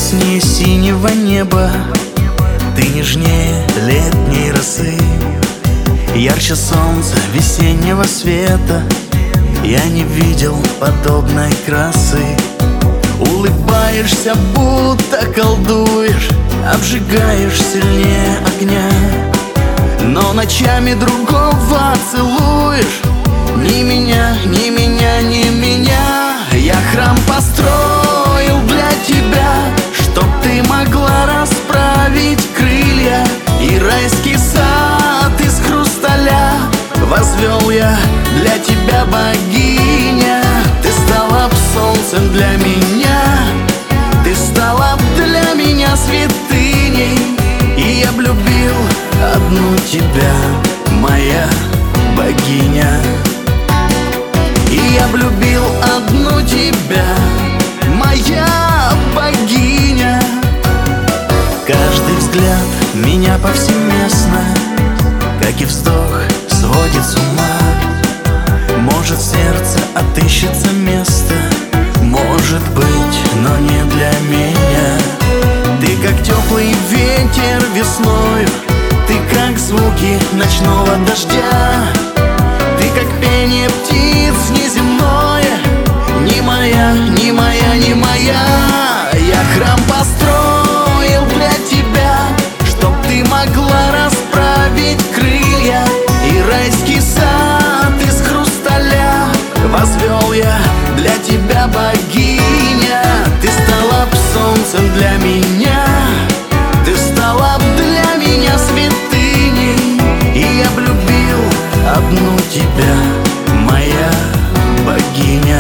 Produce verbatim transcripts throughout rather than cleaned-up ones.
яснее синего неба, ты нежнее летней росы, ярче солнца весеннего света. Я не видел подобной красы. Улыбаешься, будто колдуешь, обжигаешь сильнее огня, но ночами другого целуешь. Ни меня, ни меня, ни меня. Я храм построил для тебя, чтоб ты могла расправить крылья, и райский сад из хрусталя возвел я для тебя, богиня. Ты стала б солнцем для меня, ты стала б для меня святыней, и я б любил одну тебя, моя богиня. И я б любил одну тебя, моя богиня. Каждый взгляд меня повсеместно, как и вздох, сводит с ума. Может, в сердце отыщется место, может быть, но не для меня. Ты как теплый ветер весною, ты как звуки ночного дождя, ты как пение птиц неземное, не моя, не моя, не моя. Я храм построил для тебя, чтоб ты могла расправить крылья, и райский сад из хрусталя возвел я для тебя, богиня. Ты стала б солнцем для меня, ты стала б для меня святыней, и я б любил одну тебя, моя богиня.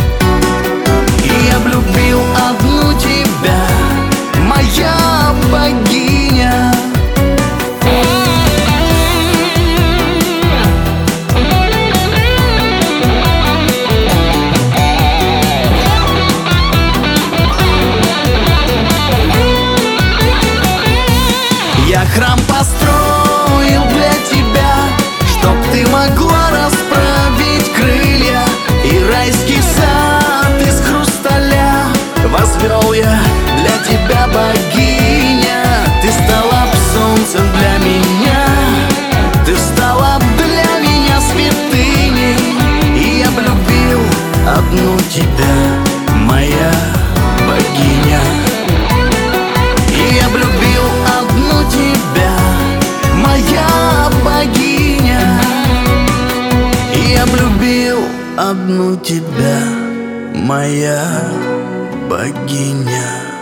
И я б любил одну тебя, моя богиня. Я храм построил для тебя, чтоб ты могла расправить крылья, и райский сад из хрусталя возвел я для тебя, богиня. Ты стала б солнцем для меня, ты стала б для меня святыней, и я б любил одну тебя, моя богиня. И я б любил одну тебя, моя богиня. И я б любил одну тебя, моя богиня.